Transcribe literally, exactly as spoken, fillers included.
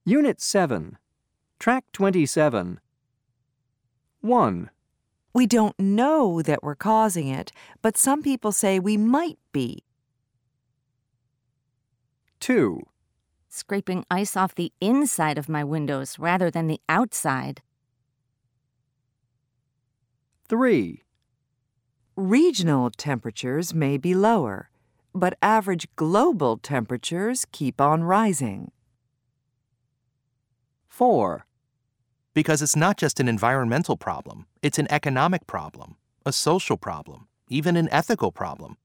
Unit seven. Track twenty-seven. one. We don't know that we're causing it, but some people say we might be. two. Scraping ice off the inside of my windows rather than the outside. three. Regional temperatures may be lower, but average global temperatures keep on rising. four. Because it's not just an environmental problem, it's an economic problem, a social problem, even an ethical problem.